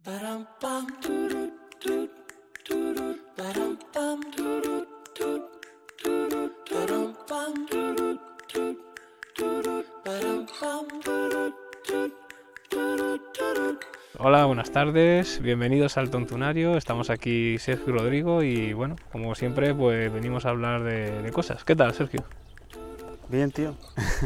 Hola, buenas tardes, bienvenidos al Tontunario. Estamos aquí Sergio y Rodrigo y bueno, como siempre, pues venimos a hablar de cosas. ¿Qué tal, Sergio? Bien, tío.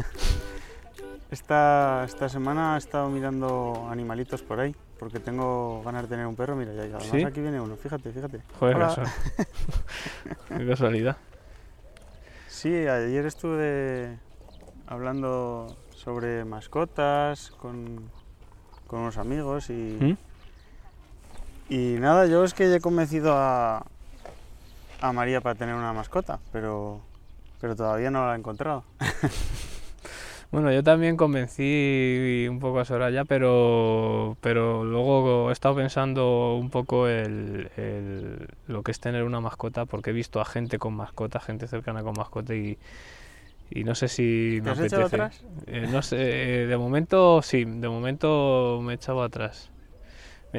Esta semana he estado mirando animalitos por ahí, porque tengo ganas de tener un perro. Mira, ya además ¿Sí? Aquí viene uno, fíjate. Joder, Hola. qué casualidad. Sí, ayer estuve hablando sobre mascotas con unos amigos y nada, yo es que ya he convencido a María para tener una mascota, pero todavía no la he encontrado. Bueno, yo también convencí un poco a Soraya, pero luego he estado pensando un poco lo que es tener una mascota, porque he visto a gente con mascota, gente cercana con mascota y no sé si ¿Te me has apetece. echado atrás? No sé, de momento sí, de momento me he echado atrás. Y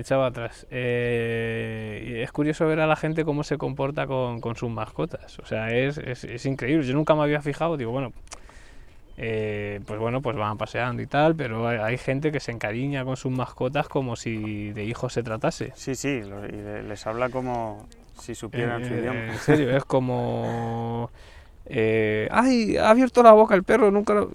es curioso ver a la gente cómo se comporta con sus mascotas. O sea, es increíble. Yo nunca me había fijado, digo, bueno, pues van paseando y tal, pero hay gente que se encariña con sus mascotas como si de hijos se tratase. Sí, y les habla como si supieran su idioma. En serio, es como... ¡ay! Ha abierto la boca el perro, nunca lo...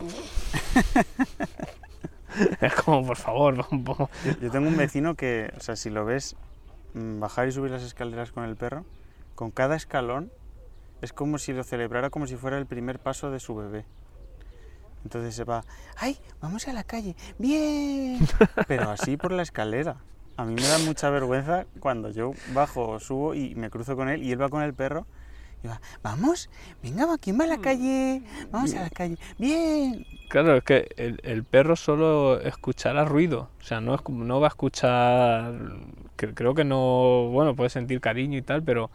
Es como, por favor, Yo tengo un vecino que, o sea, si lo ves bajar y subir las escaleras con el perro, con cada escalón es como si lo celebrara como si fuera el primer paso de su bebé. Entonces se va, ¡ay! Vamos a la calle, ¡bien! Pero así por la escalera. A mí me da mucha vergüenza cuando yo bajo, subo y me cruzo con él y él va con el perro y va, ¡vamos! Venga, ¿quién va a la calle? Vamos a la calle, ¡bien! Claro, es que el perro solo escuchará ruido, o sea, no va a escuchar, creo que no, bueno, puede sentir cariño y tal, pero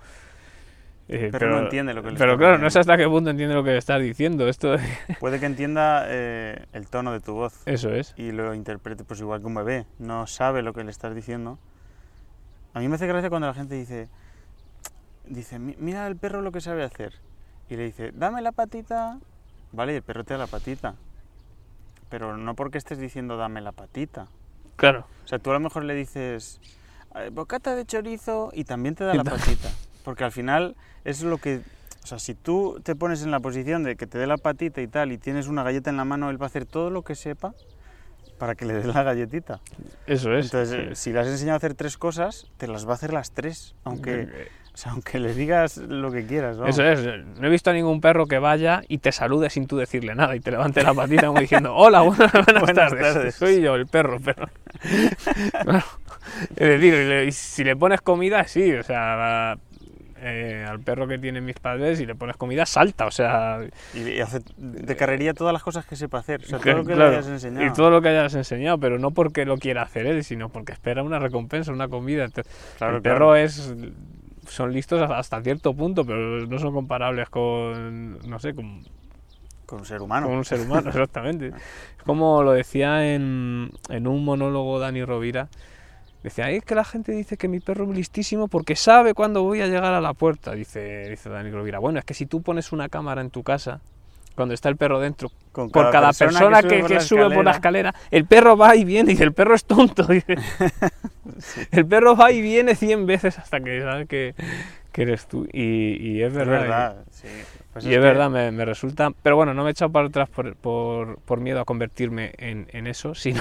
no entiende lo que le Pero estás claro, diciendo. no sé hasta qué punto entiende lo que le estás diciendo. Puede que entienda el tono de tu voz. Eso es. Y lo interprete pues igual que un bebé, no sabe lo que le estás diciendo. A mí me hace gracia cuando la gente dice, mira el perro lo que sabe hacer. Y le dice, dame la patita. Vale, y el perro te da la patita. Pero no porque estés diciendo dame la patita. Claro. O sea, tú a lo mejor le dices bocata de chorizo y también te da la patita. Porque al final es lo que... O sea, si tú te pones en la posición de que te dé la patita y tal y tienes una galleta en la mano, él va a hacer todo lo que sepa para que le des la galletita. Eso es. Entonces, si le has enseñado a hacer 3 cosas, te las va a hacer las 3, aunque le digas lo que quieras, ¿no? Eso es. No he visto a ningún perro que vaya y te salude sin tú decirle nada y te levante la patita como diciendo, hola, buenas tardes. Soy yo, el perro, pero... Bueno, es decir, si le pones comida, sí, o sea... al perro que tienen mis padres, si le pones comida, salta, o sea... Y hace de carrería todas las cosas que sepa hacer, o sea, todo lo que le hayas enseñado. Y todo lo que hayas enseñado, pero no porque lo quiera hacer él, sino porque espera una recompensa, una comida. Entonces, el perro son listos hasta cierto punto, pero no son comparables con, no sé, con un ser humano. Con un ser humano, exactamente. Es como lo decía en un monólogo Dani Rovira. Decía, es que la gente dice que mi perro es listísimo porque sabe cuándo voy a llegar a la puerta, dice Dani Rovira. Bueno, es que si tú pones una cámara en tu casa, cuando está el perro dentro, por cada persona que sube por la escalera, el perro va y viene, y el perro es tonto. Dice. Sí. El perro va y viene 100 veces hasta que sabe que eres tú. Y es verdad. Es verdad, sí. Pues y es verdad, me resulta... Pero bueno, no me he echado para atrás por miedo a convertirme en eso, sino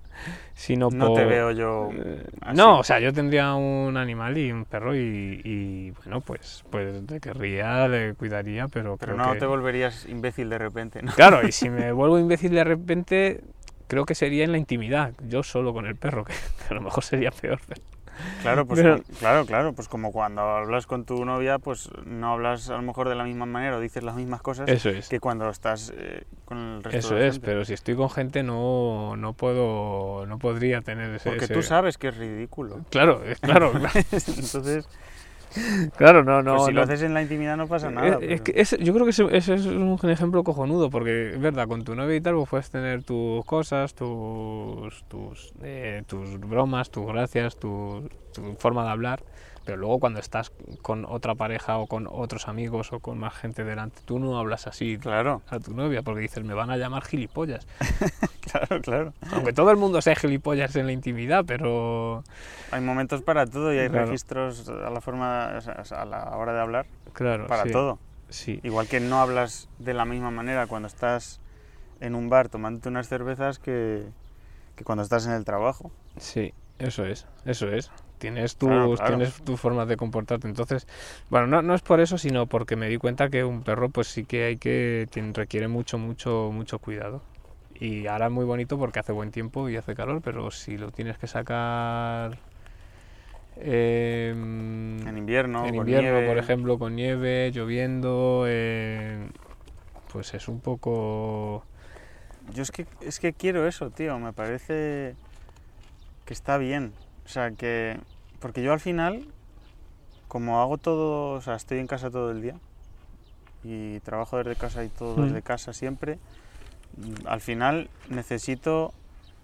no te veo yo así. No, o sea, yo tendría un animal y un perro y bueno, pues le querría, le cuidaría, pero creo no que... te volverías imbécil de repente, ¿no? Claro, y si me vuelvo imbécil de repente, creo que sería en la intimidad, yo solo con el perro, que a lo mejor sería peor, pero... Claro, pues claro, pues como cuando hablas con tu novia, pues no hablas a lo mejor de la misma manera o dices las mismas cosas que cuando estás con el resto de gente. Pero si estoy con gente no podría tener ese... Porque tú sabes que es ridículo. Claro. Entonces, Claro, no, Pues no. si no. lo haces en la intimidad no pasa nada. Es pero- que yo creo que ese es un ejemplo cojonudo, porque es verdad, con tu novia y tal, pues puedes tener tus cosas, tus bromas, tus gracias, tu forma de hablar, pero luego cuando estás con otra pareja o con otros amigos o con más gente delante, tú no hablas así Claro, a tu novia, porque dices, me van a llamar gilipollas. claro, claro. Aunque todo el mundo sea gilipollas en la intimidad, pero... Hay momentos para todo y hay Claro. registros a la forma, o sea, a la hora de hablar Claro, para sí, todo. sí. Igual que no hablas de la misma manera cuando estás en un bar tomándote unas cervezas que cuando estás en el trabajo. Sí, eso es, eso es. Tienes Claro, claro. tienes tus formas de comportarte. Entonces, bueno, no es por eso, sino porque me di cuenta que un perro, pues sí que requiere mucho cuidado. Y ahora es muy bonito porque hace buen tiempo y hace calor, pero si lo tienes que sacar En invierno, en con invierno, nieve. por ejemplo, con nieve, lloviendo, pues es un poco... Yo es que quiero eso, tío. Me parece que está bien. O sea, que... Porque yo al final, como hago todo... O sea, estoy en casa todo el día y trabajo desde casa y todo desde casa siempre, al final necesito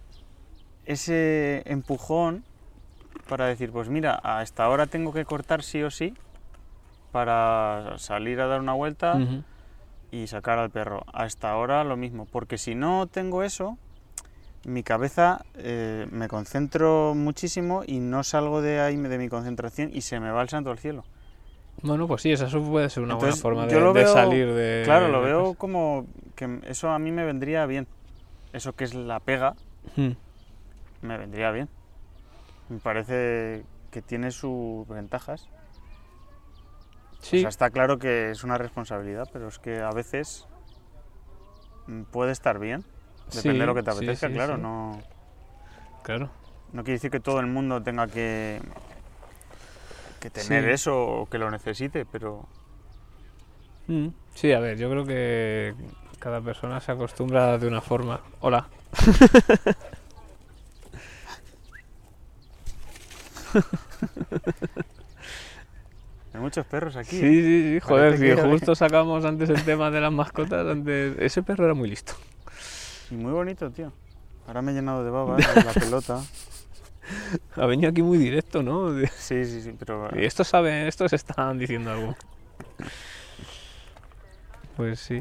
ese empujón para decir, pues mira, a esta hora tengo que cortar sí o sí para salir a dar una vuelta Ujú. y sacar al perro. A esta hora lo mismo, porque si no tengo eso, mi cabeza me concentro muchísimo y no salgo de ahí de mi concentración y se me va el santo al cielo. Bueno, pues sí, eso puede ser una Entonces, buena forma yo lo de veo- salir de... Claro, lo de veo casa. como que eso a mí me vendría bien. Eso que es la pega, Mm. me vendría bien. Me parece que tiene sus ventajas. Sí, O sea, está claro que es una responsabilidad, pero es que a veces puede estar bien. Depende sí, de lo que te sí, apetezca, sí, claro. sí. No, Claro. no quiere decir que todo el mundo tenga que tener Sí. eso o que lo necesite, pero Sí, a ver, yo creo que cada persona se acostumbra de una forma. Hola. hay muchos perros aquí. Sí, ¿eh? sí, sí, joder, Parece si que- justo sacamos antes el tema de las mascotas, antes... Ese perro era muy listo. Y muy bonito, tío. Ahora me he llenado de babas de la pelota. Ha venido aquí muy directo, ¿no? Sí, sí, sí, pero Y estos saben, estos están diciendo algo. Pues sí.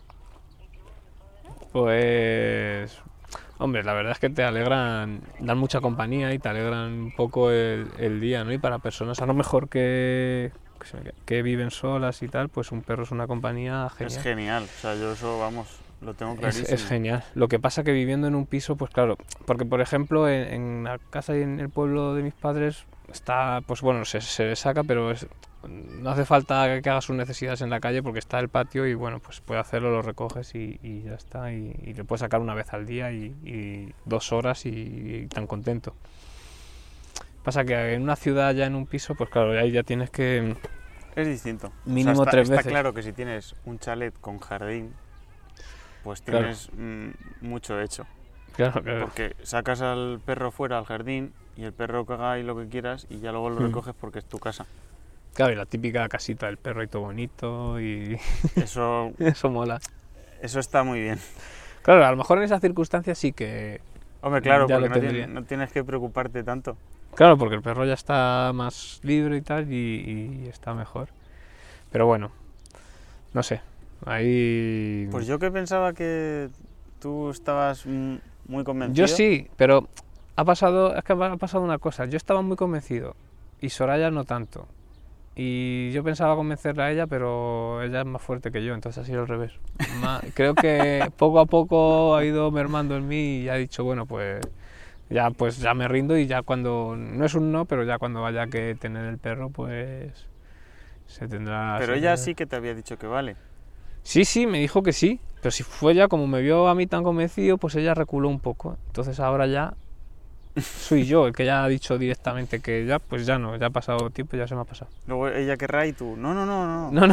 Pues... Hombre, la verdad es que te alegran, dan mucha compañía y te alegran un poco el día, ¿no? Y para personas a lo mejor que viven solas y tal, pues un perro es una compañía es genial. genial. O sea, yo eso, vamos, lo tengo Es clarísimo. genial. Lo que pasa que viviendo en un piso, pues claro, porque por ejemplo en la casa y en el pueblo de mis padres está, pues bueno, se saca, pero no hace falta que hagas sus necesidades en la calle porque está el patio y bueno, pues puede hacerlo, lo recoges y ya está. Y le puedes sacar una vez al día y 2 horas y tan contento. Pasa que en una ciudad ya en un piso, pues claro, ahí ya tienes que... Es distinto. Mínimo está, 3 está veces. claro que si tienes un chalet con jardín, pues Claro. tienes mucho hecho. Claro, Porque sacas al perro fuera al jardín y el perro caga ahí lo que quieras y ya luego lo recoges porque es tu casa. claro, y la típica casita del perro y todo bonito y Eso, eso mola. eso está muy bien. Claro, a lo mejor en esas circunstancias sí que... Hombre, claro, Ya porque lo no, tendría. no tienes que preocuparte tanto. Claro, porque el perro ya está más libre y tal y está mejor. Pero bueno, no sé. Ahí... Pues yo que pensaba que tú estabas muy convencido. Yo sí, pero ha pasado una cosa. Yo estaba muy convencido y Soraya no tanto. Y yo pensaba convencerla a ella, pero ella es más fuerte que yo, entonces ha sido al revés. Creo que poco a poco ha ido mermando en mí y ha dicho, bueno, pues ya me rindo y ya cuando, no es un no, pero ya cuando vaya que tener el perro, pues se tendrá... Pero se ella tendrá- sí que te había dicho que vale. Sí, me dijo que sí, pero si fue ella, como me vio a mí tan convencido, pues ella reculó un poco. Entonces ahora ya soy yo el que ya ha dicho directamente que ya, pues ya no, ya ha pasado tiempo, ya se me ha pasado. Luego ella querrá y tú, no. No.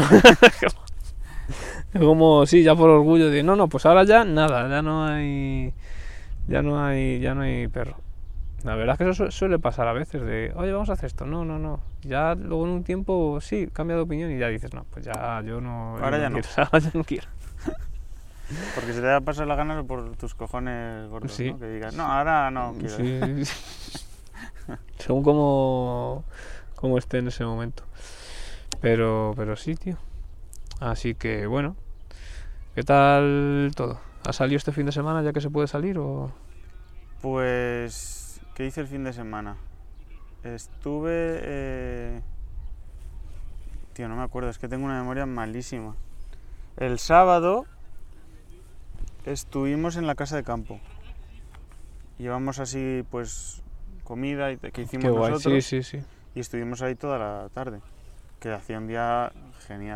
Es como, sí, ya por orgullo de, no, pues ahora ya nada, ya no hay perro. La verdad es que eso suele pasar a veces, de, oye, vamos a hacer esto, no. Ya luego en un tiempo, sí, cambia de opinión y ya dices, no, pues ya yo no... Ahora ya no. quiero, ahora ya no quiero. Porque se te va a pasar la gana por tus cojones gordos, Sí. ¿no? Que digas, no, ahora no quiero. Sí. Según como esté en ese momento. Pero sí, tío. Así que, bueno. ¿Qué tal todo? ¿Has salido este fin de semana ya que se puede salir o...? Pues, ¿qué hice el fin de semana? Estuve... Tío, no me acuerdo, es que tengo una memoria malísima. El sábado estuvimos en la casa de campo. Llevamos así, pues, comida que hicimos Qué guay, nosotros. sí. Y estuvimos ahí toda la tarde, que hacía un día genial.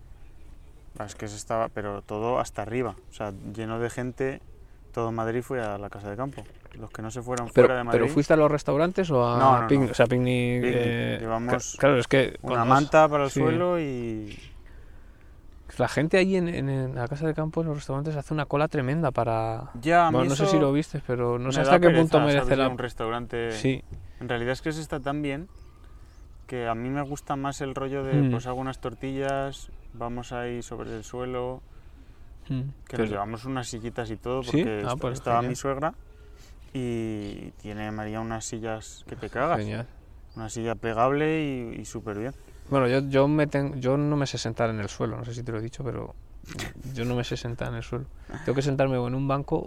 Es que se estaba, pero todo hasta arriba, o sea, lleno de gente. Todo Madrid fue a la casa de campo. Los que no se fueron fuera de Madrid. ¿Pero fuiste a los restaurantes o a No. picnic? O sea, picnic. Llevamos claro, es que una manta para el sí. suelo y... La gente allí en la casa de campo, en los restaurantes, hace una cola tremenda para... Ya, a mí bueno, no sé eso si lo viste, pero no sé me hasta da qué punto pereza, merece ¿sabes? Ir a la... un restaurante... Sí, En realidad es que se está tan bien que a mí me gusta más el rollo de, pues hago unas tortillas, vamos ahí sobre el suelo, que nos llevamos unas sillitas y todo, ¿Sí? porque Pues estaba genial. mi suegra y tiene María unas sillas que te cagas. Genial. Una silla plegable y súper bien. Bueno, yo no me sé sentar en el suelo, no sé si te lo he dicho, pero yo no me sé sentar en el suelo. Tengo que sentarme o en un banco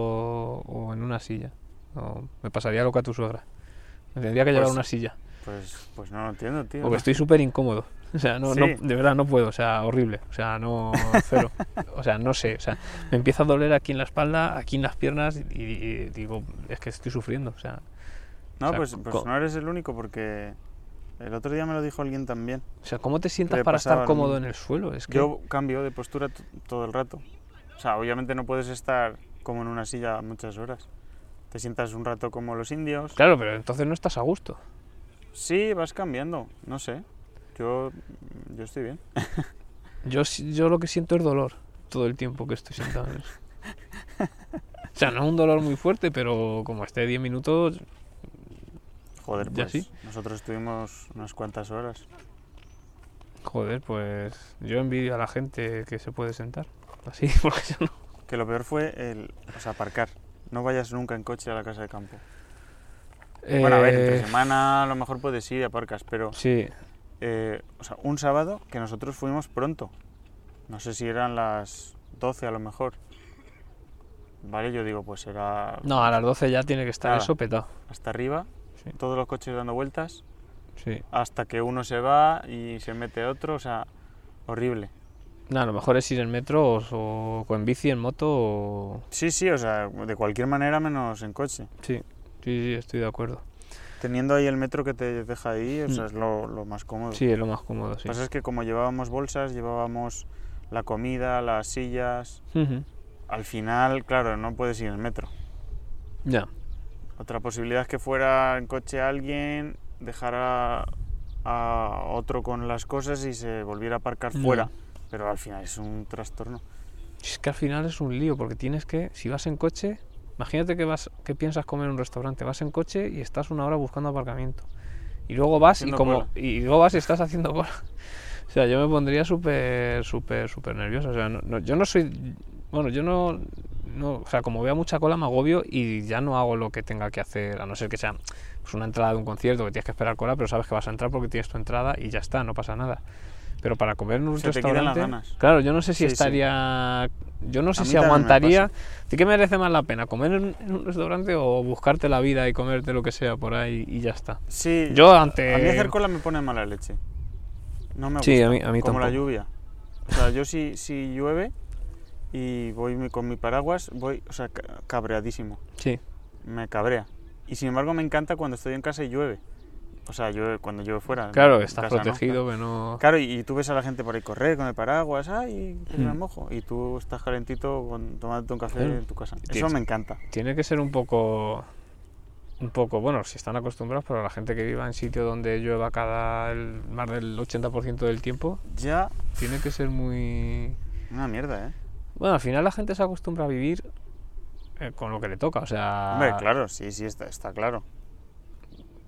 o en una silla. Me pasaría lo que a tu suegra. Me tendría que llevar una silla. Pues no lo entiendo, tío. Porque estoy súper incómodo. O sea, Sí. de verdad no puedo, o sea, horrible. O sea, no, cero. O sea, no sé, o sea, me empieza a doler aquí en la espalda, aquí en las piernas y digo, es que estoy sufriendo, o sea... No, o sea, pues no eres el único, porque el otro día me lo dijo alguien también. O sea, ¿cómo te sientas Le para pasaba estar lo cómodo mismo. en el suelo? Es que... Yo cambio de postura todo el rato. O sea, obviamente no puedes estar como en una silla muchas horas. Te sientas un rato como los indios. Claro, pero entonces no estás a gusto. Sí, vas cambiando, no sé. Yo estoy bien. Yo lo que siento es dolor todo el tiempo que estoy sentado en eso. O sea, no es un dolor muy fuerte, pero como esté 10 minutos... Joder, ¿Ya pues sí? nosotros estuvimos unas cuantas horas. Joder, pues yo envidio a la gente que se puede sentar. Así, porque yo no... Que lo peor fue aparcar. No vayas nunca en coche a la casa de campo. Bueno, a ver, entre semana a lo mejor puedes ir y aparcas, pero... Sí, un sábado que nosotros fuimos pronto. No sé si eran las 12 a lo mejor. Vale, yo digo, pues era no, a las 12 ya tiene que estar Nada. eso petado. hasta arriba, Sí. todos los coches dando vueltas, Sí. hasta que uno se va y se mete otro, o sea, horrible. No, a lo mejor es ir en metro o en bici, en moto o... Sí, o sea, de cualquier manera menos en coche. Sí, estoy de acuerdo. Teniendo ahí el metro que te deja ahí, o sea, es lo más cómodo. Sí, es lo más cómodo, Lo que sí. pasa es que como llevábamos bolsas, llevábamos la comida, las sillas, Ujú. al final, claro, no puedes ir en metro. Ya. Otra posibilidad es que fuera en coche alguien, dejara a otro con las cosas y se volviera a aparcar No. fuera. Pero al final es un trastorno. Es que al final es un lío, porque tienes que, si vas en coche, imagínate que piensas comer en un restaurante, vas en coche y estás una hora buscando aparcamiento. Y luego vas Haciendo cola. y luego vas y estás haciendo cola. O sea, yo me pondría súper nervioso. O sea, yo no soy... Bueno, yo no... O sea, como veo mucha cola me agobio y ya no hago lo que tenga que hacer, a no ser que sea pues una entrada de un concierto que tienes que esperar cola, pero sabes que vas a entrar porque tienes tu entrada y ya está, no pasa nada. Pero para comer en un Se te quitan las restaurante, ganas. claro, yo no sé si Sí, sí. estaría, yo no sé A mí si también me aguantaría. ¿Sí que merece más la pena comer en un restaurante o buscarte la vida y comerte lo que sea por ahí y ya está? Sí, Yo a mí hacer ante, cola me pone mala leche. No me gusta. Sí, a mí como la tampoco. lluvia. O sea, yo si llueve y voy con mi paraguas, voy, o sea, cabreadísimo. Sí, Me cabrea. Y sin embargo me encanta cuando estoy en casa y llueve. O sea, cuando llueve fuera. claro, en estás casa, ¿no? protegido, que no. Claro, y tú ves a la gente por ahí correr con el paraguas, ¡ay, que me Mm. mojo! Y tú estás calentito tomándote un café Claro. en tu casa. Sí, Eso sí. me encanta. Tiene que ser un poco, bueno, si están acostumbrados, pero la gente que viva en sitio donde llueva más del 80% del tiempo, Ya, tiene que ser muy... una mierda, ¿eh? Bueno, al final la gente se acostumbra a vivir con lo que le toca, o sea... Hombre, claro, sí, está claro.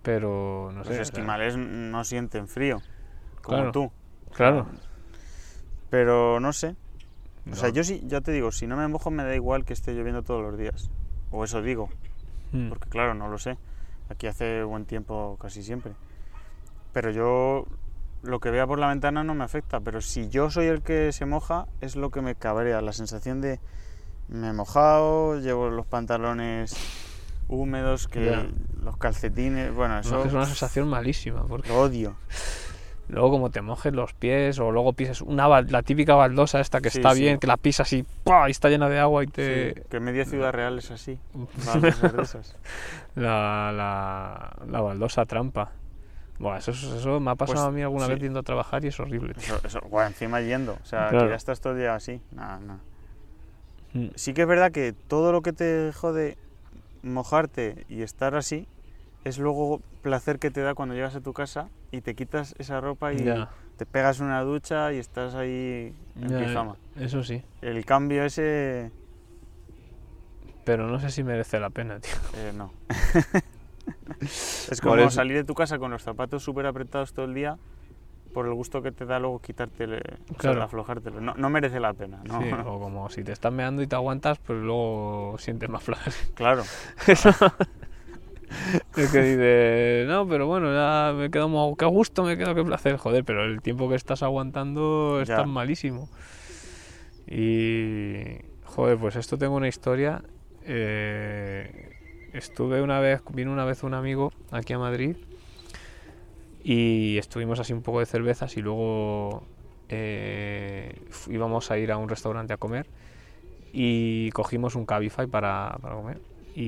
pero no sé. Los esquimales no sienten frío, como Claro. tú. Claro. Pero no sé. O sea, No. yo sí, ya te digo, si no me mojo me da igual que esté lloviendo todos los días. O eso digo, Mm. porque claro, no lo sé. Aquí hace buen tiempo casi siempre. Pero yo lo que vea por la ventana no me afecta. Pero si yo soy el que se moja, es lo que me cabrea. La sensación de me he mojado, llevo los pantalones húmedos, que Ya. los calcetines. Bueno, No, eso es una sensación malísima, porque lo odio. luego como te mojes los pies o luego pises la típica baldosa esta que Sí, está sí. bien, que la pisas y ¡pah! Y está llena de agua y te... Sí, que media Ciudad Real es así. Baldosas de esas. la baldosa trampa. Bueno, eso me ha pasado Pues, a mí alguna sí. vez yendo a trabajar y es horrible, tío. Bueno, encima yendo. O sea, Claro. que ya estás todo el día así. Nada, nada. Mm. Sí que es verdad que todo lo que te jode mojarte y estar así es luego placer que te da cuando llegas a tu casa y te quitas esa ropa y Ya. te pegas una ducha y estás ahí en Ya, pijama. eso sí, El cambio ese, pero no sé si merece la pena, tío. no. Es Por como eso- salir de tu casa con los zapatos súper apretados todo el día por el gusto que te da luego quitártelo, o Claro. sea, aflojártelo. No, no merece la pena, ¿no? Sí, o como si te estás meando y te aguantas, pues luego sientes más placer. Claro, Es que dices, no, pero bueno, ya me quedo como, qué gusto me quedo, qué placer, joder, pero el tiempo que estás aguantando Ya. estás malísimo. Y, joder, pues esto tengo una historia. Vino una vez un amigo aquí a Madrid y estuvimos así un poco de cervezas y luego íbamos a ir a un restaurante a comer y cogimos un Cabify para comer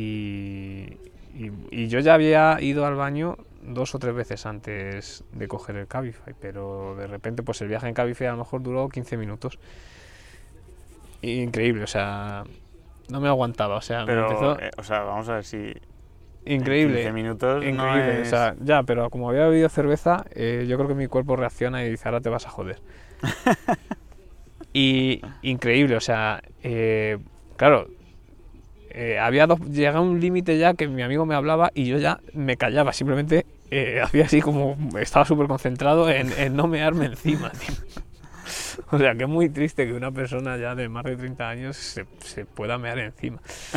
y yo ya había ido al baño 2 o 3 veces antes de coger el Cabify, pero de repente pues el viaje en Cabify a lo mejor duró 15 minutos. Increíble, o sea, no me aguantaba, o sea, me pero, empezó... o sea, vamos a ver si Increíble. 15 minutos no Increíble, es... o sea, ya, pero como había bebido cerveza, yo creo que mi cuerpo reacciona y dice, ahora te vas a joder. Y increíble, o sea, claro, llegaba un límite ya que mi amigo me hablaba y yo ya me callaba, simplemente hacía así como, estaba súper concentrado en no mearme encima, tío. O sea, que es muy triste que una persona ya de más de 30 años se pueda mear encima.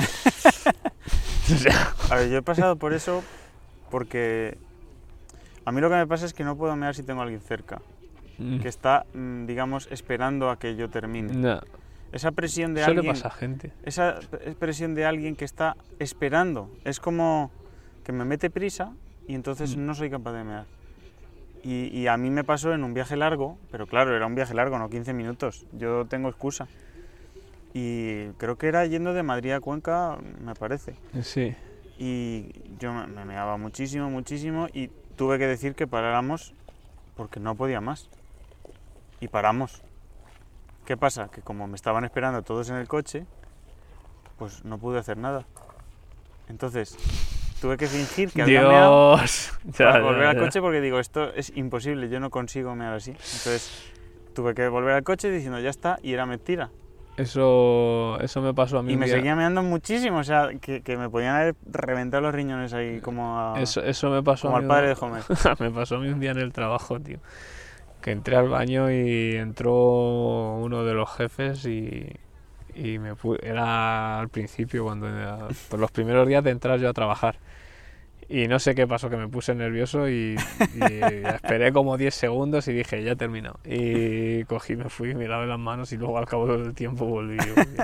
O sea, A ver, yo he pasado por eso porque a mí lo que me pasa es que no puedo mear si tengo a alguien cerca, que está, digamos, esperando a que yo termine. no, Esa presión de eso le alguien, pasa a gente. esa presión de alguien que está esperando, es como que me mete prisa y entonces no soy capaz de mear. Y a mí me pasó en un viaje largo, pero claro, era un viaje largo, no 15 minutos. Yo tengo excusa. Y creo que era yendo de Madrid a Cuenca, me parece. Sí. Y yo me meaba muchísimo, muchísimo y tuve que decir que paráramos porque no podía más. Y paramos. ¿Qué pasa? Que como me estaban esperando todos en el coche, pues no pude hacer nada. Entonces, tuve que fingir que había meado Dios. para volver al coche porque digo, esto es imposible, yo no consigo mear así. Entonces, tuve que volver al coche diciendo, ya está, y era mentira. Eso me pasó a mí Y un me día. seguía meando muchísimo, o sea, que me podían haber reventado los riñones ahí como Eso me pasó como a al mí padre de Homer. me pasó a mí un día en el trabajo, tío. Que entré al baño y entró uno de los jefes y era al principio, por los primeros días de entrar yo a trabajar. Y no sé qué pasó, que me puse nervioso y esperé como 10 segundos y dije, ya he terminado. Y cogí, me fui, me lavé las manos y luego al cabo del tiempo volví.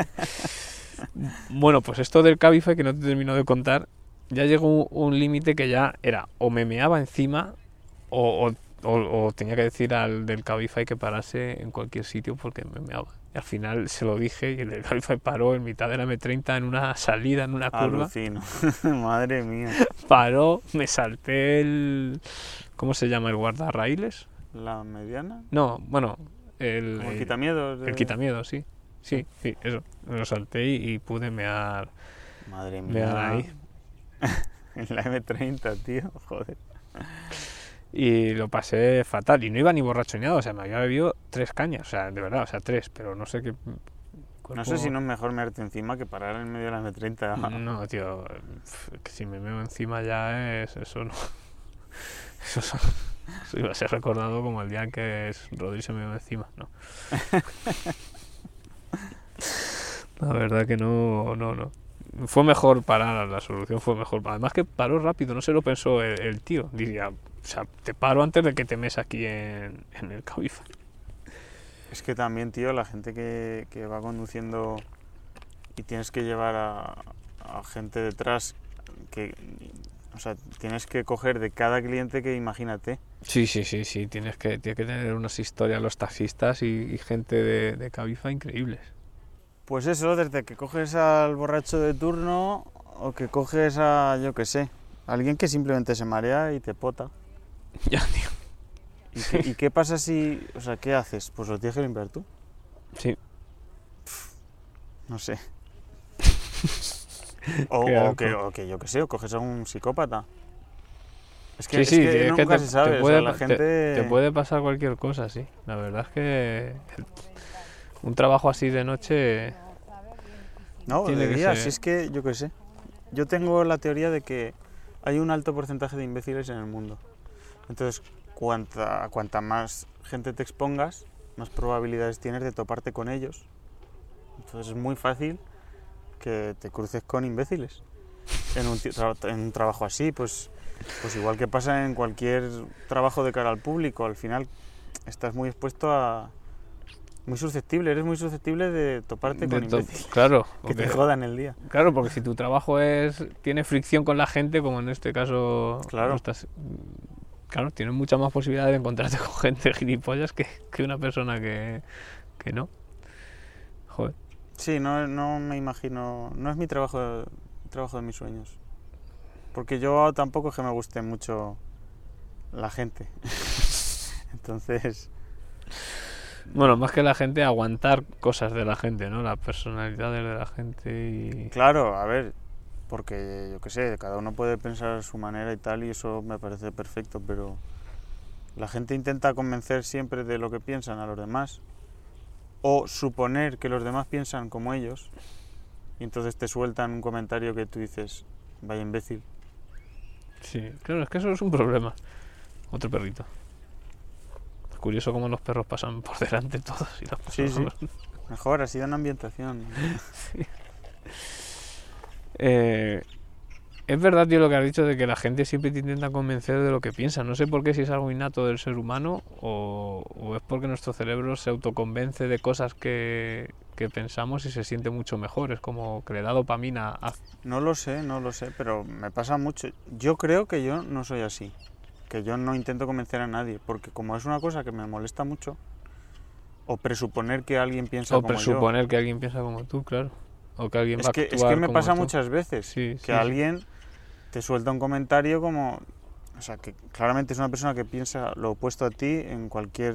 Bueno, pues esto del Cabify que no te termino de contar, ya llegó un límite que ya era o me meaba encima o tenía que decir al del Cabify que parase en cualquier sitio porque me meaba. Y al final se lo dije y el del Cabify paró en mitad de la M30 en una salida, en una curva. Alucino. Madre mía. Paró, me salté ¿cómo se llama? ¿El guardarraíles? ¿La mediana? No, bueno, Como el quitamiedos. el quitamiedo, sí. Sí, eso. Me lo salté y pude mear Madre mía. ahí. En la M30, tío, joder. Y lo pasé fatal. Y no iba ni borracho ni nada. O sea, me había bebido 3 cañas. O sea, de verdad, o sea, 3. Pero no sé qué... No sé si no es mejor mearte encima que parar en medio de la M30. No, tío. Que si me meo encima ya es... Eso no... Eso iba a ser recordado como el día en que Rodri se me dio encima, ¿no? La verdad que no. Fue mejor parar, la solución fue mejor. Además que paró rápido, no se lo pensó el tío. Diría, o sea, te paro antes de que te mes aquí en el Cabify. Es que también, tío, la gente que va conduciendo y tienes que llevar a gente detrás, o sea, tienes que coger de cada cliente que imagínate. Sí, tienes que tener unas historias los taxistas y gente de Cabify increíbles. Pues eso, desde que coges al borracho de turno o que coges a, yo qué sé, alguien que simplemente se marea y te pota. Ya, tío. ¿Y qué pasa si, o sea, qué haces? Pues lo tienes que limpiar tú. Sí. No sé. o que yo qué sé, o coges a un psicópata. Es que nunca se sabe, o sea, la gente... Te puede pasar cualquier cosa, sí. La verdad es que un trabajo así de noche... No, de día, si es que, yo qué sé. Yo tengo la teoría de que hay un alto porcentaje de imbéciles en el mundo. Entonces, cuanta más gente te expongas, más probabilidades tienes de toparte con ellos. Entonces es muy fácil que te cruces con imbéciles. En un trabajo así, pues igual que pasa en cualquier trabajo de cara al público, al final estás muy expuesto a... eres muy susceptible de toparte con imbéciles. Claro. Que te jodan el día. Claro, porque si tu trabajo tiene fricción con la gente, como en este caso... Claro. Claro, tienes mucha más posibilidad de encontrarte con gente gilipollas que una persona que no. Joder. Sí, no me imagino... No es mi trabajo de mis sueños. Porque yo tampoco es que me guste mucho la gente. Entonces... Bueno, más que la gente, aguantar cosas de la gente, ¿no? Las personalidades de la gente y... Claro, a ver, porque yo qué sé, cada uno puede pensar a su manera y tal, y eso me parece perfecto, pero la gente intenta convencer siempre de lo que piensan a los demás, o suponer que los demás piensan como ellos, y entonces te sueltan un comentario que tú dices, vaya imbécil. Sí, claro, es que eso es un problema. Otro perrito. Es curioso cómo los perros pasan por delante todos y las personas... Sí. Mejor, así dan ambientación. Sí. Es verdad, tío, lo que has dicho de que la gente siempre te intenta convencer de lo que piensa. No sé por qué, si es algo innato del ser humano o es porque nuestro cerebro se autoconvence de cosas que pensamos y se siente mucho mejor. Es como que le da dopamina. No lo sé, pero me pasa mucho. Yo creo que yo no soy así. Que yo no intento convencer a nadie. Porque como es una cosa que me molesta mucho, o presuponer que alguien piensa como yo. O presuponer que alguien piensa como tú, claro. O que alguien va a actuar Es que me como pasa tú. muchas veces. Que alguien te suelta un comentario como... O sea, que claramente es una persona que piensa lo opuesto a ti en cualquier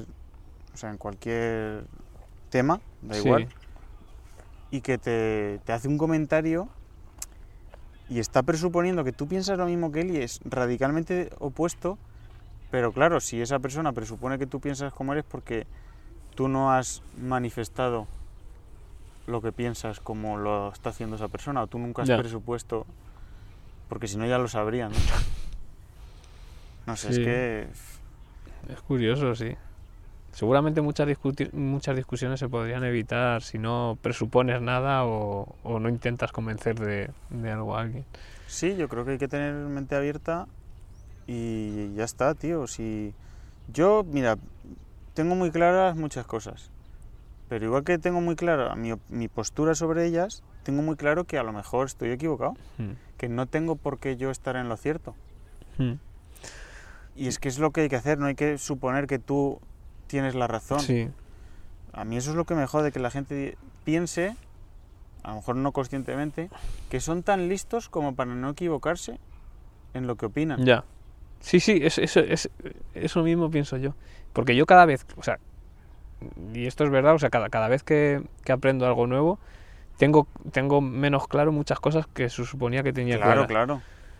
tema, da igual. Y que te hace un comentario y está presuponiendo que tú piensas lo mismo que él y es radicalmente opuesto, pero claro, si esa persona presupone que tú piensas como eres porque tú no has manifestado lo que piensas como lo está haciendo esa persona, o tú nunca has presupuesto, porque si no ya lo sabrían, ¿no? No sé, es que... Es curioso, sí. Seguramente muchas discusiones se podrían evitar si no presupones nada o no intentas convencer de algo a alguien. Sí, yo creo que hay que tener mente abierta y ya está, tío. Si yo, mira, tengo muy claras muchas cosas, pero igual que tengo muy clara mi postura sobre ellas, tengo muy claro que a lo mejor estoy equivocado, que no tengo por qué yo estar en lo cierto. Y es que es lo que hay que hacer, no hay que suponer que tú tienes la razón. Sí. A mí eso es lo que me jode, que la gente piense, a lo mejor no conscientemente, que son tan listos como para no equivocarse en lo que opinan. Ya. Sí, eso mismo pienso yo. Porque yo cada vez, o sea, y esto es verdad, o sea, cada vez que aprendo algo nuevo, tengo menos claro muchas cosas que se suponía que tenía claras. Claro.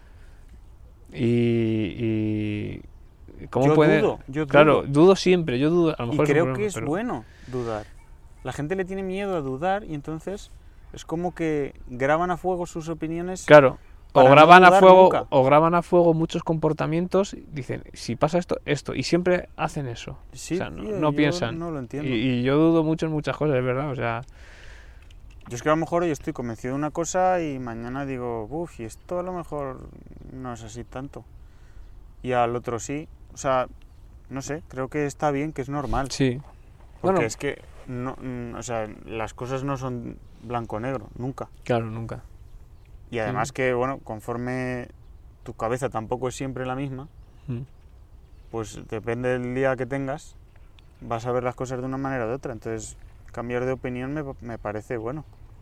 Y ¿cómo puede? Yo dudo. Claro, dudo siempre, a lo mejor y creo que es bueno dudar. La gente le tiene miedo a dudar y entonces es como que graban a fuego sus opiniones. Claro, para no graban a dudar fuego, nunca. o graban a fuego muchos comportamientos, dicen, si pasa esto, y siempre hacen eso. Sí, O sea, no, tío, no yo piensan. no lo entiendo. Y yo dudo mucho en muchas cosas, es verdad, o sea, Yo es que a lo mejor hoy estoy convencido de una cosa y mañana digo, uff, y esto a lo mejor no es así tanto. Y al otro sí. O sea, no sé, creo que está bien, que es normal. sí. Porque Bueno, es que, no, o sea, las cosas no son blanco-negro, nunca. claro, nunca. Y además que, bueno, conforme tu cabeza tampoco es siempre la misma, Mm. pues depende del día que tengas, vas a ver las cosas de una manera o de otra. Entonces, cambiar de opinión me parece bueno.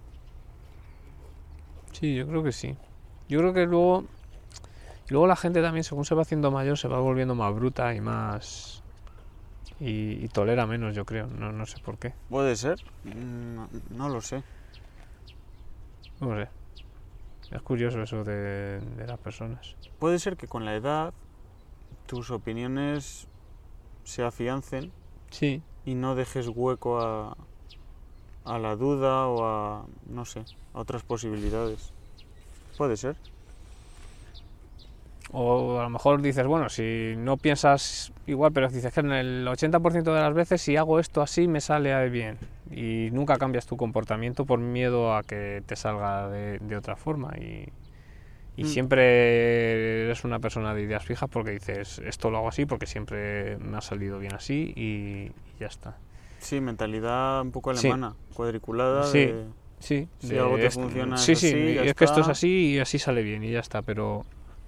Sí, yo creo que sí. Yo creo que luego la gente también, según se va haciendo mayor, se va volviendo más bruta y más... Y tolera menos, yo creo. No sé por qué. ¿Puede ser? No lo sé. No sé. Es curioso eso de las personas. Puede ser que con la edad tus opiniones se afiancen Sí. y no dejes hueco a la duda o a, no sé, a otras posibilidades. Puede ser. O a lo mejor dices, bueno, si no piensas igual, pero dices que en el 80% de las veces si hago esto así me sale bien. Y nunca cambias tu comportamiento por miedo a que te salga de otra forma. Y siempre eres una persona de ideas fijas porque dices, esto lo hago así porque siempre me ha salido bien así y ya está. Sí, mentalidad un poco Sí. alemana, cuadriculada. Sí. De, Sí, si algo te funciona sí, es sí, así, ya es que esto es está. así y así sale bien y ya está, pero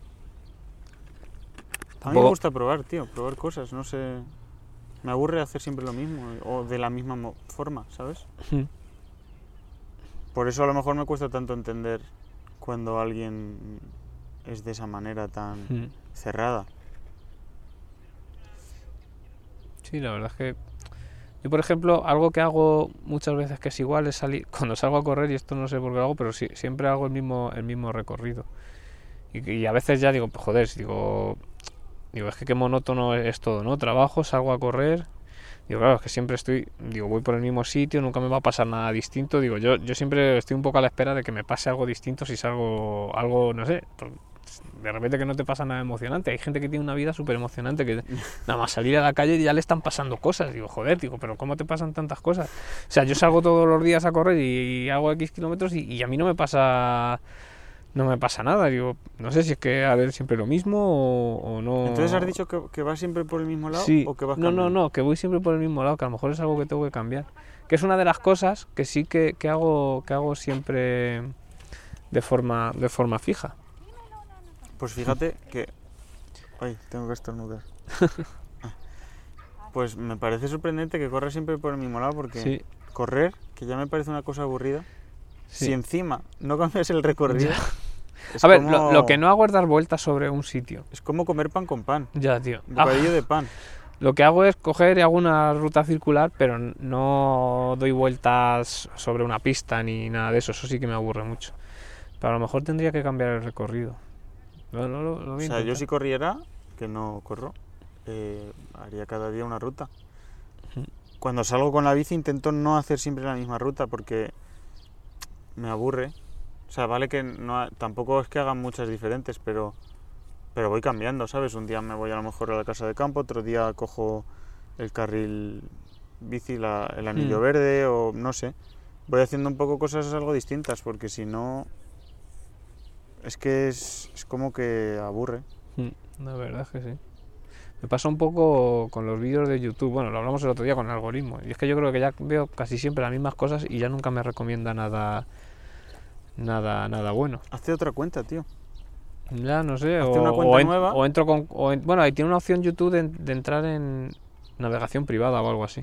A mí me gusta probar, tío, probar cosas, no sé. Me aburre hacer siempre lo mismo o de la misma forma, ¿sabes? Mm. Por eso a lo mejor me cuesta tanto entender cuando alguien es de esa manera tan Mm. cerrada. Sí, la verdad es que yo, por ejemplo, algo que hago muchas veces que es igual es salir, cuando salgo a correr, y esto no sé por qué lo hago, pero sí, siempre hago el mismo recorrido. Y a veces ya digo, pues joder, digo, es que qué monótono es todo, ¿no? Trabajo, salgo a correr, digo, claro, es que siempre voy por el mismo sitio, nunca me va a pasar nada distinto, digo, yo siempre estoy un poco a la espera de que me pase algo distinto si salgo algo, no sé, de repente que no te pasa nada emocionante. Hay gente que tiene una vida súper emocionante que nada más salir a la calle ya le están pasando cosas. Digo, joder, pero ¿cómo te pasan tantas cosas? O sea, yo salgo todos los días a correr y hago X kilómetros y a mí no me pasa nada. Digo, no sé si es que a ver siempre lo mismo o no. Entonces has dicho que vas siempre por el mismo lado Sí. o que vas No, cambiando? que voy siempre por el mismo lado, que a lo mejor es algo que tengo que cambiar. Que es una de las cosas que sí que hago siempre de forma fija. Pues fíjate que... Ay, tengo que estornudar. Pues me parece sorprendente que corras siempre por el mismo lado porque Sí. correr, que ya me parece una cosa aburrida, Sí. si encima no cambias el recorrido... Ya. Es A ver, como, lo que no hago es dar vueltas sobre un sitio. es como comer pan con pan, Ya, tío. un bocadillo de pan. Lo que hago es coger y hago una ruta circular, pero no doy vueltas sobre una pista ni nada de eso. Eso sí que me aburre mucho. Pero a lo mejor tendría que cambiar el recorrido. Lo voy a O sea, intentar. yo si corriera, que no corro, haría cada día una ruta. Cuando salgo con la bici intento no hacer siempre la misma ruta porque me aburre. O sea, vale que tampoco es que hagan muchas diferentes, pero voy cambiando, ¿sabes? Un día me voy a lo mejor a la casa de campo, otro día cojo el carril bici, el anillo verde o no sé. Voy haciendo un poco cosas algo distintas porque si no... Es que es como que aburre. La verdad es que sí. Me pasa un poco con los vídeos de YouTube. Bueno, lo hablamos el otro día con el algoritmo. Y es que yo creo que ya veo casi siempre las mismas cosas y ya nunca me recomienda nada bueno. Hazte otra cuenta, tío. Ya no sé. Hazte una cuenta nueva. O entro con... bueno, ahí tiene una opción YouTube de entrar en navegación privada o algo así.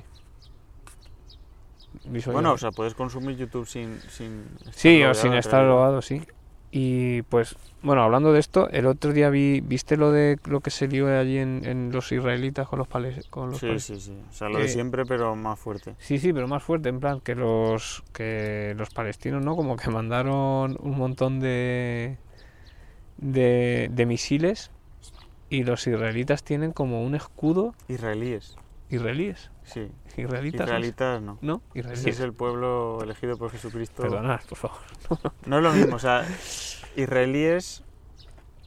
Bueno, o sea, puedes consumir YouTube sin sí, estar o sin logueado, en estar realidad. logado, sí. Y pues, bueno, hablando de esto, el otro día ¿viste lo que se lió allí en los israelitas con los Sí, sí, sí. O sea, lo de siempre, pero más fuerte. Sí, pero más fuerte, en plan que los palestinos, ¿no? Como que mandaron un montón de misiles y los israelitas tienen como un escudo. Israelíes. ¿Israelíes? Sí. ¿Israelitas? Israelitas no. ¿No? Ese Israelíes. es el pueblo elegido por Jesucristo. Perdonad, por favor. No es lo mismo, o sea, israelíes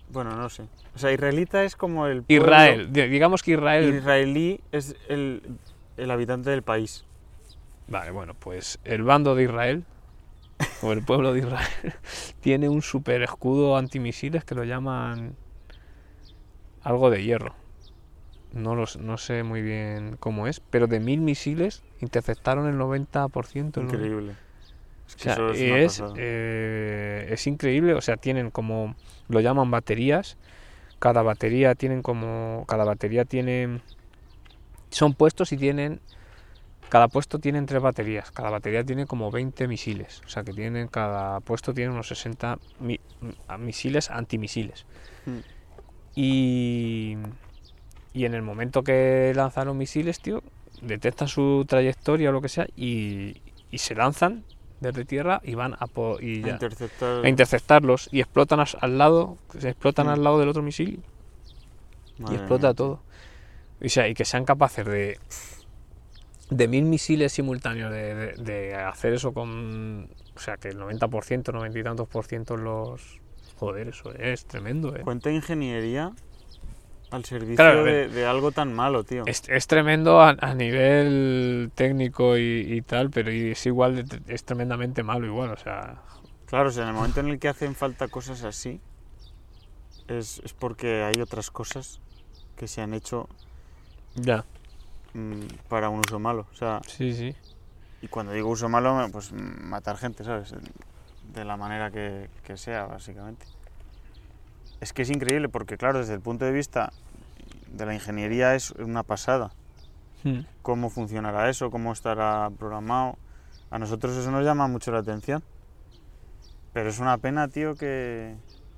Bueno, no sé. O sea, israelita es como el pueblo... Israel, digamos que Israel... Israelí es el habitante del país. Vale, bueno, pues el bando de Israel, o el pueblo de Israel, tiene un super escudo antimisiles que lo llaman algo de hierro. No sé muy bien cómo es, pero de 1000 misiles interceptaron el 90%. Increíble. Es O que sea, eso es una pasada. es increíble, o sea, tienen como, lo llaman baterías, cada batería tiene, son puestos y cada puesto tienen 3 baterías, cada batería tiene como 20 misiles, o sea que cada puesto tiene unos 60 misiles antimisiles. Mm. Y en el momento que lanzaron misiles, tío, detectan su trayectoria o lo que sea y se lanzan desde tierra y van a interceptarlos y explotan al lado, se explotan al lado del otro misil y explota todo. O sea, y que sean capaces de 1000 misiles simultáneos de hacer eso con, o sea, que el 90%, 90 y tantos por ciento los... Joder, eso es tremendo, ¿Cuánta ingeniería al servicio Claro, de algo tan malo, tío? Es tremendo a nivel técnico y tal, pero es igual, es tremendamente malo igual, o sea... Claro, o sea, en el momento en el que hacen falta cosas así, es porque hay otras cosas que se han hecho Ya. Para un uso malo, o sea... Sí, sí. Y cuando digo uso malo, pues matar gente, ¿sabes? De la manera que sea, básicamente. Es que es increíble porque, claro, desde el punto de vista de la ingeniería es una pasada. ¿Cómo funcionará eso? ¿Cómo estará programado? A nosotros eso nos llama mucho la atención. Pero es una pena, tío, que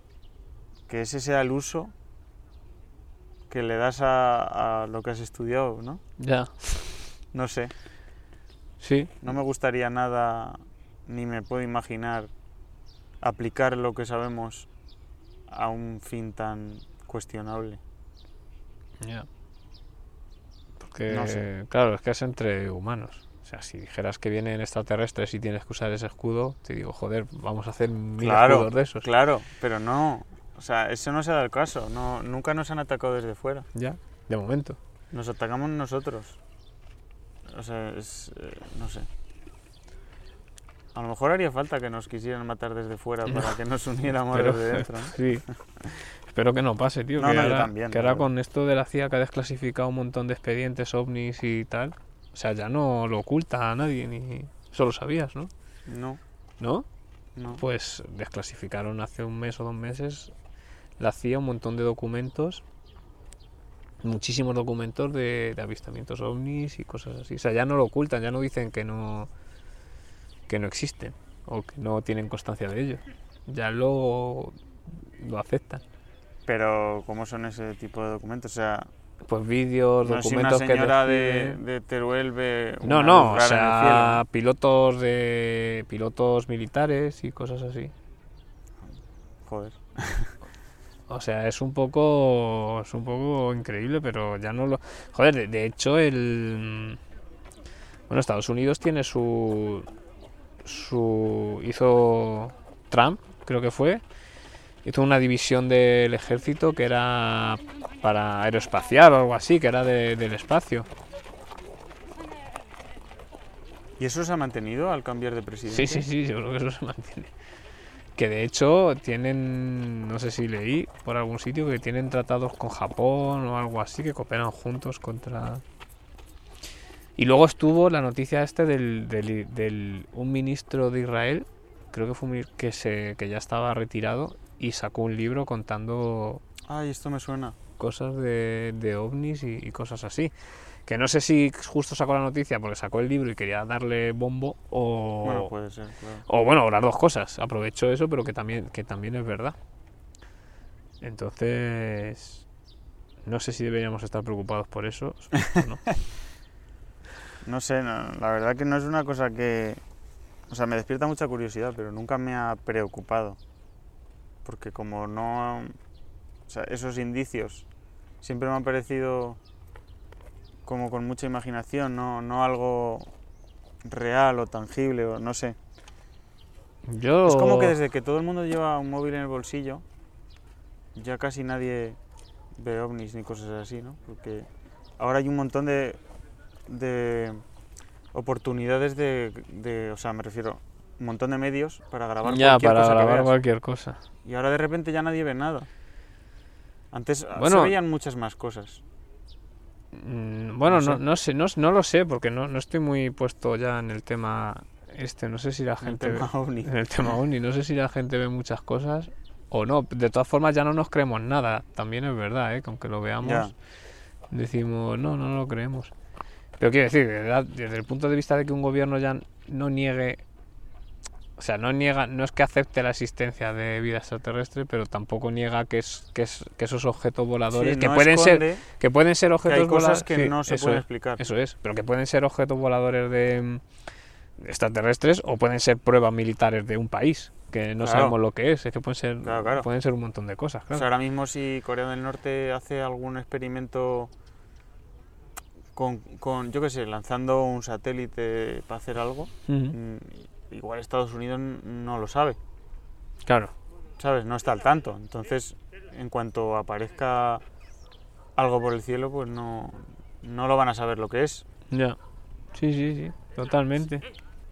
ese sea el uso que le das a lo que has estudiado, ¿no? Ya. No sé. Sí. No me gustaría nada, ni me puedo imaginar aplicar lo que sabemos a un fin tan cuestionable. Ya. Porque, No sé. claro, es que es entre humanos. O sea, si dijeras que vienen extraterrestres y tienes que usar ese escudo, te digo, joder, vamos a hacer 1000 escudos de esos. Claro, pero no. O sea, eso no se da el caso. No, nunca nos han atacado desde fuera. Ya, de momento. Nos atacamos nosotros. O sea, no sé. A lo mejor haría falta que nos quisieran matar desde fuera para que nos uniéramos desde dentro, ¿no? Sí. Espero que no pase, tío. No, que yo ahora, también, que ahora con esto de la CIA que ha desclasificado un montón de expedientes ovnis y tal, o sea, ya no lo oculta a nadie, ni... Eso lo sabías, ¿no? No. ¿No? No. Pues desclasificaron hace un mes o 2 meses la CIA un montón de documentos, muchísimos documentos de avistamientos ovnis y cosas así. O sea, ya no lo ocultan, ya no dicen que no existen o que no tienen constancia de ello. Ya lo aceptan. Pero, ¿cómo son ese tipo de documentos? O sea... Pues vídeos, no documentos si una señora que de Teruel ve no, una no, luz o rara en el cielo. sea, pilotos militares y cosas así. Joder. O sea, es un poco increíble, pero ya no lo... Joder, de hecho, bueno, Estados Unidos tiene hizo Trump, creo que fue, hizo una división del ejército que era para aeroespacial o algo así, que era del espacio. ¿Y eso se ha mantenido al cambiar de presidente? Sí, yo creo que eso se mantiene. Que de hecho tienen, no sé si leí por algún sitio, que tienen tratados con Japón o algo así, que cooperan juntos contra... Y luego estuvo la noticia del un ministro de Israel, creo que fue que ya estaba retirado, y sacó un libro contando... Ay, esto me suena. Cosas de ovnis y cosas así. Que no sé si justo sacó la noticia porque sacó el libro y quería darle bombo o... Bueno, puede ser, claro. O bueno, las dos cosas. Aprovechó eso, pero que también es verdad. Entonces... No sé si deberíamos estar preocupados por eso. ¿No? No sé, la verdad que no es una cosa que... O sea, me despierta mucha curiosidad, pero nunca me ha preocupado. Porque como no... O sea, esos indicios siempre me han parecido como con mucha imaginación, no algo real o tangible, o no sé. Es como que desde que todo el mundo lleva un móvil en el bolsillo, ya casi nadie ve ovnis ni cosas así, ¿no? Porque ahora hay un montón de oportunidades o sea, me refiero, un montón de medios para grabar Ya, cualquier para cosa que grabar veas. cualquier cosa. Y ahora de repente ya nadie ve nada. Antes Bueno, se veían muchas más cosas. Bueno, No sé. no lo sé, porque no estoy muy puesto ya en el tema no sé si la El gente tema ovni. en el tema ovni, no sé si la gente ve muchas cosas o no. De todas formas ya no nos creemos nada, también es verdad, que aunque lo veamos, Ya. decimos, no lo creemos. Pero quiero decir, desde el punto de vista de que un gobierno ya no niegue, o sea, no es que acepte la existencia de vida extraterrestre, pero tampoco niega que esos objetos voladores, Sí, que no pueden esconde ser que objetos hay cosas voladores, que sí, no se eso pueden es, explicar. eso es, pero que pueden ser objetos voladores de extraterrestres o pueden ser pruebas militares de un país que no Claro. sabemos lo que es que Claro. pueden ser un montón de cosas, O claro. sea, ahora mismo si Corea del Norte hace algún experimento con yo qué sé, lanzando un satélite para hacer algo, Ujú. igual Estados Unidos no lo sabe, Claro, ¿sabes? No está al tanto. Entonces, en cuanto aparezca algo por el cielo, pues no lo van a saber lo que es. ya. Sí, totalmente.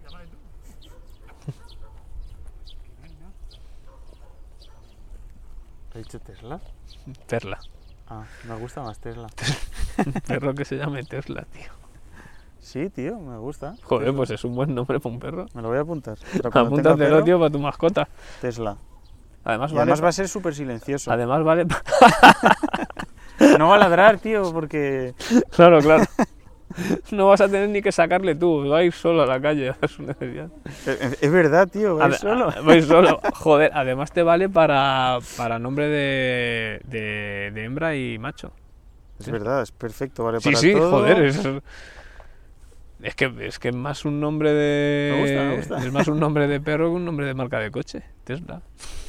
¿Has dicho Tesla? Tesla. Ah, me gusta más Tesla. Un perro que se llame Tesla, tío. Sí, tío, me gusta. Joder, Tesla. pues es un buen nombre para un perro. Me lo voy a apuntar. Para cuando tenga Apúntatelo, perro, tío, para tu mascota. Tesla. Además, Y además va a ser súper silencioso. Además vale. No va a ladrar, tío, porque... Claro. No vas a tener ni que sacarle tú, va a ir solo a la calle a hacer su necesidad. Es verdad, tío, va a ir solo. Va a ir solo. Joder, además te vale para nombre de hembra y macho. Es verdad, es perfecto, vale Sí, para sí, todo. joder, es que es más un nombre de... Me gusta. Es más un nombre de perro que un nombre de marca de coche. Tesla.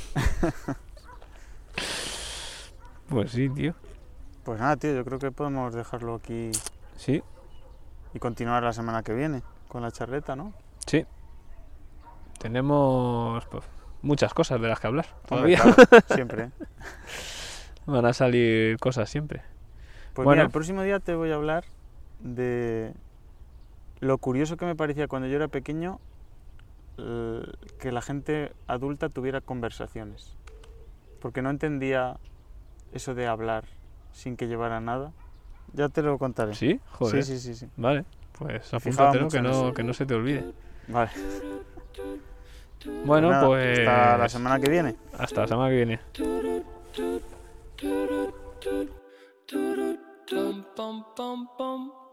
Pues sí, tío. Pues nada, tío, yo creo que podemos dejarlo aquí Sí, y continuar la semana que viene con la charleta, ¿no? sí. Tenemos pues, muchas cosas de las que hablar Hombre, todavía. claro, siempre. Van a salir cosas siempre. Pues Bueno. mira, el próximo día te voy a hablar de lo curioso que me parecía cuando yo era pequeño que la gente adulta tuviera conversaciones. Porque no entendía eso de hablar sin que llevara nada. Ya te lo contaré. ¿Sí? Joder. Sí. Vale, pues fijaba apúntatelo mucho en eso. que no se te olvide. Vale. Bueno, nada, pues... hasta la semana que viene. Hasta la semana que viene. Pum, pum, pum, pum.